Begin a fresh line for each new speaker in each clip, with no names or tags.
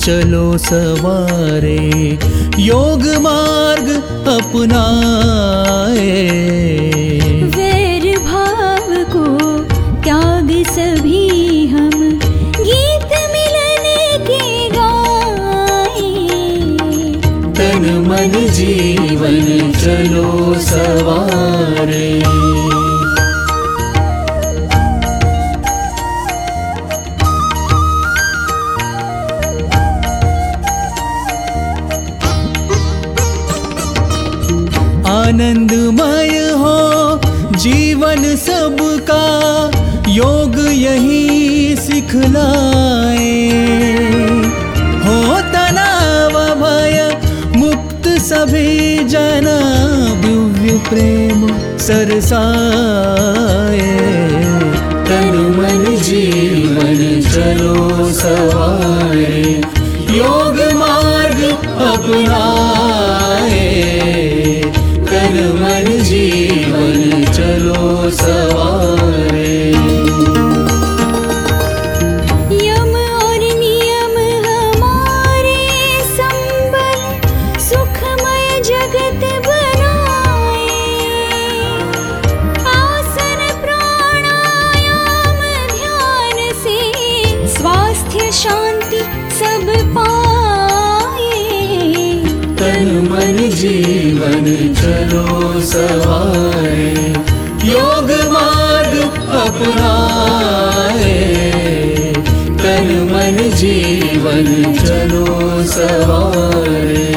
चलो सवारे, योग मार्ग अपनाए।
वैर भाव को त्याग सभी हम, गीत मिलन के गाए।
तन मन जीवन चलो सवारे। आनंदमय हो जीवन सबका, योग यही सिखलाए। हो तनाव भय मुक्त सभी जना, दिव्य प्रेम सरसाए। तन मन जीवन चलो सवारे, योग मार्ग अपनाए। तन मन जीवन चलो सवारे।
यम और नियम हमारे संबल, सुखमय जगत बनाए। आसन प्राणायाम ध्यान से, स्वास्थ्य शांति सब पाए।
तन मन जीवन चलो सवारे, योग मार्ग अपनाए। तन मन जीवन चलो सवारे।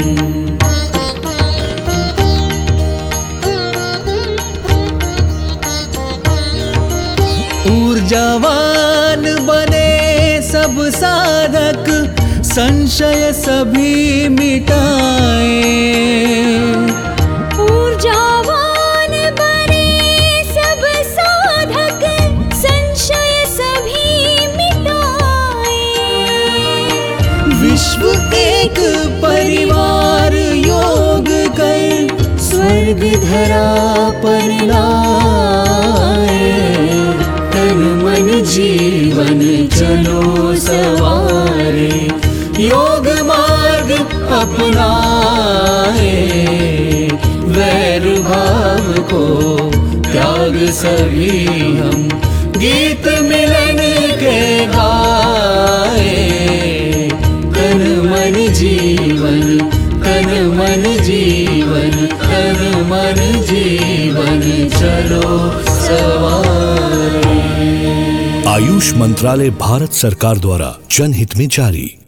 ऊर्जावान बने सब साधक, संशय सभी मिटाए।
ऊर्जावान बने सब साधक, संशय सभी मिटाए।
विश्व एक परिवार योग कर, स्वर्ग धरा पर लाए। तन मन जीवन चलो सवारे, योग मार्ग अपनाए। वैर भाव को त्याग सभी हम, गीत मिलन के गाए। तन मन जीवन, तन मन जीवन, तन मन जीवन चलो सवारे।
आयुष मंत्रालय भारत सरकार द्वारा जनहित में जारी।